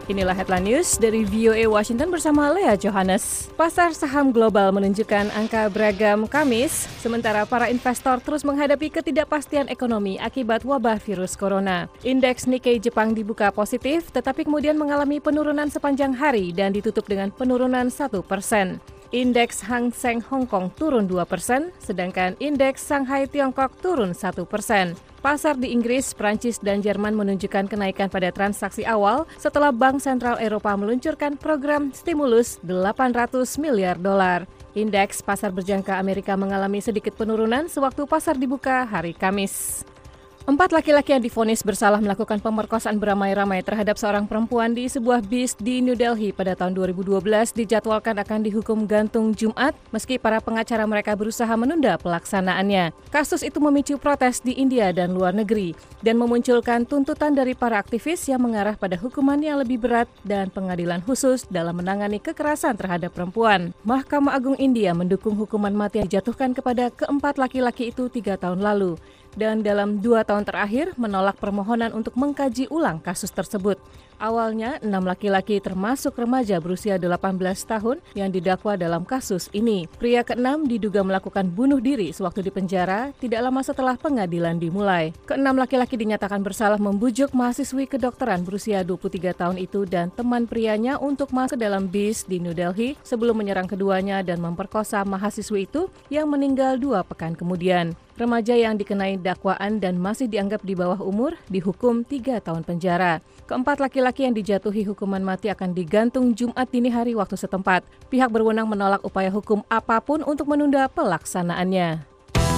Inilah Headline News dari VOA Washington bersama Lea Johannes. Pasar saham global menunjukkan angka beragam Kamis, sementara para investor terus menghadapi ketidakpastian ekonomi akibat wabah virus corona. Indeks Nikkei Jepang dibuka positif, tetapi kemudian mengalami penurunan sepanjang hari dan ditutup dengan penurunan 1%. Indeks Hang Seng Hong Kong turun 2%, sedangkan indeks Shanghai Tiongkok turun 1%. Pasar di Inggris, Prancis, dan Jerman menunjukkan kenaikan pada transaksi awal setelah Bank Sentral Eropa meluncurkan program stimulus 800 miliar dolar. Indeks pasar berjangka Amerika mengalami sedikit penurunan sewaktu pasar dibuka hari Kamis. 4 laki-laki yang divonis bersalah melakukan pemerkosaan beramai-ramai terhadap seorang perempuan di sebuah bis di New Delhi pada tahun 2012 dijadwalkan akan dihukum gantung Jumat meski para pengacara mereka berusaha menunda pelaksanaannya. Kasus itu memicu protes di India dan luar negeri dan memunculkan tuntutan dari para aktivis yang mengarah pada hukuman yang lebih berat dan pengadilan khusus dalam menangani kekerasan terhadap perempuan. Mahkamah Agung India mendukung hukuman mati yang dijatuhkan kepada keempat laki-laki itu 3 tahun lalu. Dan dalam 2 tahun terakhir menolak permohonan untuk mengkaji ulang kasus tersebut. Awalnya, 6 laki-laki termasuk remaja berusia 18 tahun yang didakwa dalam kasus ini. Pria ke-6 diduga melakukan bunuh diri sewaktu di penjara tidak lama setelah pengadilan dimulai. Ke-6 laki-laki dinyatakan bersalah membujuk mahasiswi kedokteran berusia 23 tahun itu dan teman prianya untuk masuk dalam bis di New Delhi sebelum menyerang keduanya dan memperkosa mahasiswi itu yang meninggal 2 pekan kemudian. Remaja yang dikenai dakwaan dan masih dianggap di bawah umur dihukum 3 tahun penjara. Keempat laki-laki yang dijatuhi hukuman mati akan digantung Jumat dini hari waktu setempat. Pihak berwenang menolak upaya hukum apapun untuk menunda pelaksanaannya.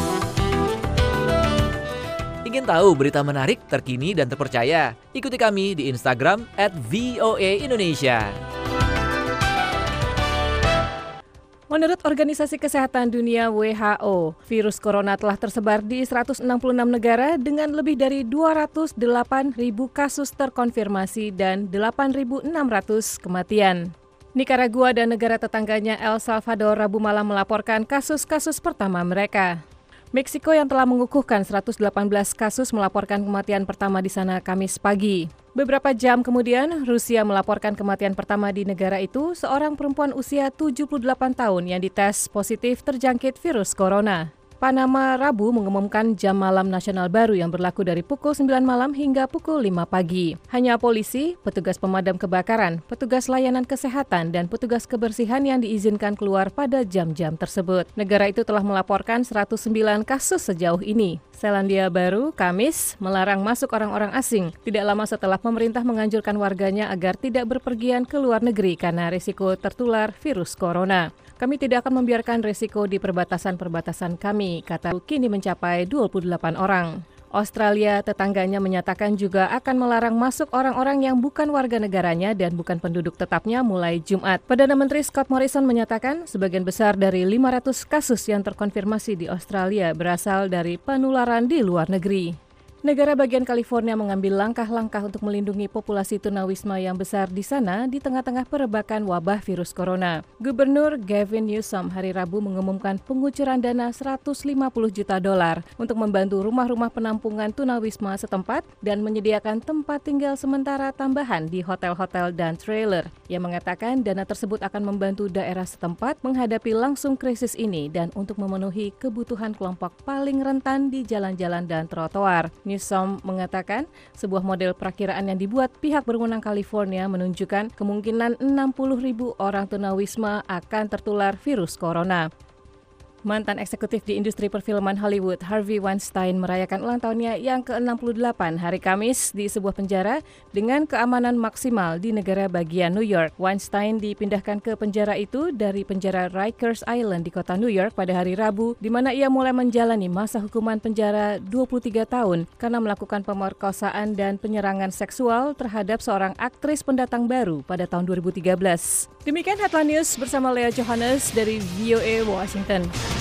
Ingin tahu berita menarik, terkini, dan terpercaya? Ikuti kami di Instagram @VOA_Indonesia. Menurut Organisasi Kesehatan Dunia WHO, virus corona telah tersebar di 166 negara dengan lebih dari 208.000 kasus terkonfirmasi dan 8.600 kematian. Nicaragua dan negara tetangganya El Salvador Rabu malam melaporkan kasus-kasus pertama mereka. Meksiko yang telah mengukuhkan 118 kasus melaporkan kematian pertama di sana Kamis pagi. Beberapa jam kemudian, Rusia melaporkan kematian pertama di negara itu, seorang perempuan usia 78 tahun yang dites positif terjangkit virus corona. Panama Rabu mengumumkan jam malam nasional baru yang berlaku dari pukul 9 malam hingga pukul 5 pagi. Hanya polisi, petugas pemadam kebakaran, petugas layanan kesehatan, dan petugas kebersihan yang diizinkan keluar pada jam-jam tersebut. Negara itu telah melaporkan 109 kasus sejauh ini. Selandia Baru, Kamis, melarang masuk orang-orang asing, tidak lama setelah pemerintah menganjurkan warganya agar tidak berpergian ke luar negeri karena risiko tertular virus corona. Kami tidak akan membiarkan risiko di perbatasan-perbatasan kami, kata kini mencapai 28 orang. Australia tetangganya menyatakan juga akan melarang masuk orang-orang yang bukan warga negaranya dan bukan penduduk tetapnya mulai Jumat. Perdana Menteri Scott Morrison menyatakan sebagian besar dari 500 kasus yang terkonfirmasi di Australia berasal dari penularan di luar negeri. Negara bagian California mengambil langkah-langkah untuk melindungi populasi tunawisma yang besar di sana di tengah-tengah perebakan wabah virus corona. Gubernur Gavin Newsom hari Rabu mengumumkan pengucuran dana $150 juta untuk membantu rumah-rumah penampungan tunawisma setempat dan menyediakan tempat tinggal sementara tambahan di hotel-hotel dan trailer. Ia mengatakan dana tersebut akan membantu daerah setempat menghadapi langsung krisis ini dan untuk memenuhi kebutuhan kelompok paling rentan di jalan-jalan dan trotoar. Newsom mengatakan sebuah model perakiraan yang dibuat pihak berwenang California menunjukkan kemungkinan 60.000 orang tunawisma akan tertular virus corona. Mantan eksekutif di industri perfilman Hollywood, Harvey Weinstein, merayakan ulang tahunnya yang ke-68 hari Kamis di sebuah penjara dengan keamanan maksimal di negara bagian New York. Weinstein dipindahkan ke penjara itu dari penjara Rikers Island di kota New York pada hari Rabu, di mana ia mulai menjalani masa hukuman penjara 23 tahun karena melakukan pemerkosaan dan penyerangan seksual terhadap seorang aktris pendatang baru pada tahun 2013. Demikian Headline News bersama Lea Johannes dari VOA Washington.